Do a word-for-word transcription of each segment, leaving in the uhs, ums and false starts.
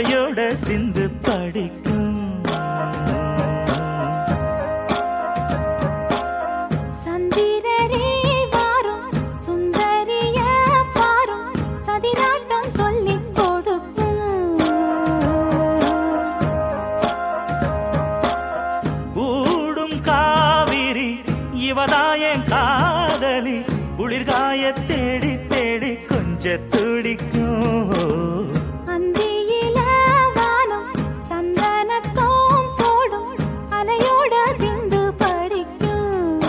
அலையோட சிந்து படிக்கும். சந்திரரே வாரும் சுந்தரிய பாரும் சதிராட்டம் சொல்லிக் கொடுக்கும். கூடும் காவிரி இவதாயன் காதலி குளிர்காய தேடி தேடி கொஞ்ச துடிக்கும். அந்தியில வானம் தந்தனத்தோம் போடும் அலையோட சிந்து படிக்கும்.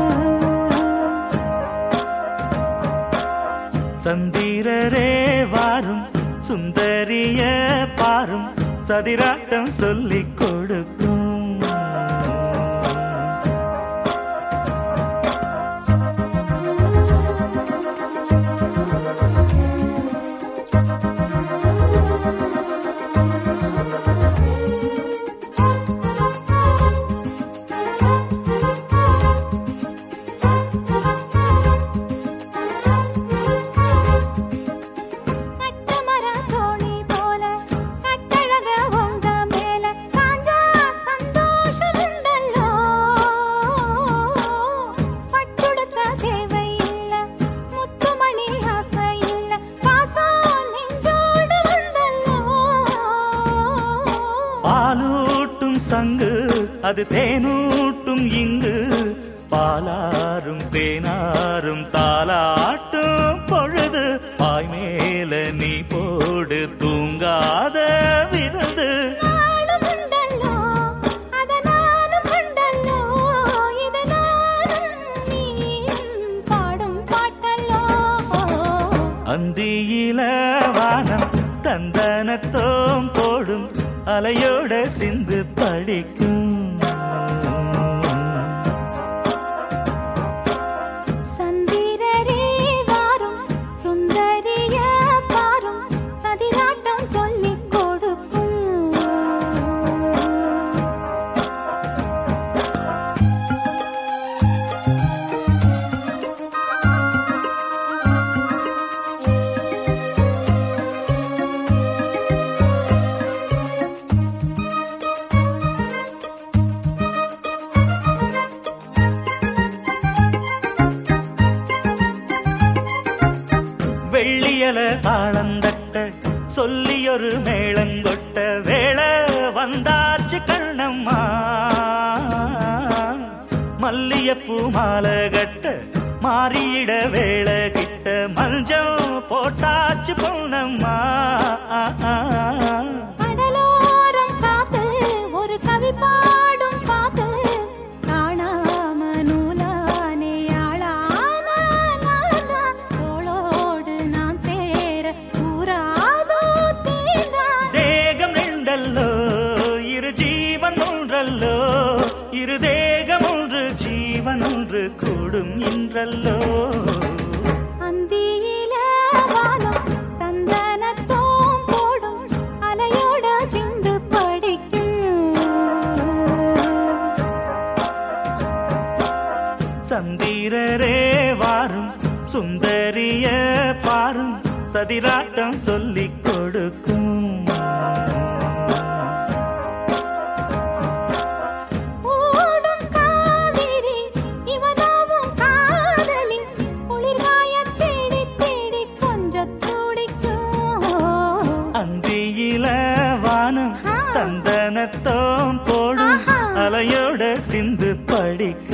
சந்திரரே வாரும் சுந்தரிய பாரும் சதிராட்டம் சொல்லிக் கொடுக்கும். பாலூட்டும் சங்கு அது தேனூட்டும் இங்கு பாலாரும் தேனாரும் தாலாட்டும் பொழுது பாய் மேல நீ போடு தூங்காத விருந்து. அந்தியில வானம் தந்தனத்தோம் போடும் அலையோட சிந்து படிக்கும். சந்திரரே வாரும் சுந்தரிய பாரும் சதிராட்டம் சொல்லிக் கொடுக்கும். வெள்ளியல தாளந்தட்ட சொல்லியொரு மேளங்கொட்ட வேளை வந்தாச்சு கண்ணம்மா. மல்லியப்பூ மாலை கட்ட மாறியிட வேளை கிட்ட மஞ்சள் போட்டாச்சு பொன்னம்மா. கடலோரம் காத்து ஒரு கவி பாடும் பாட்டு காணாம நூலானே ஆளான தோளோடு நான் சேர கூறாதோ தீர்ந்தான். தேகம் ரெண்டல்லோ இரு ஜீவன் ஒன்றல்லோ இரு தேகம் ஒன்று ஜீவன் ஒன்று கூடும் இன்றல்லோ. அந்தியில வானம் தந்தனத்தோம் போடும் அலையோட சிந்து படிக்கும். சந்திரரே வாரும் சுந்தரிய பாரும் சதிராட்டம் சொல்லிக் கொடுக்கும். ஓடும் காவிரி இவதாவும் காதலி குளிர்காய தேடி தேடி கொஞ்சம் துடிக்கும். அந்தியில வானம் தந்தனத்தோம் போடும் அலையோட சிந்து படிக்கும்.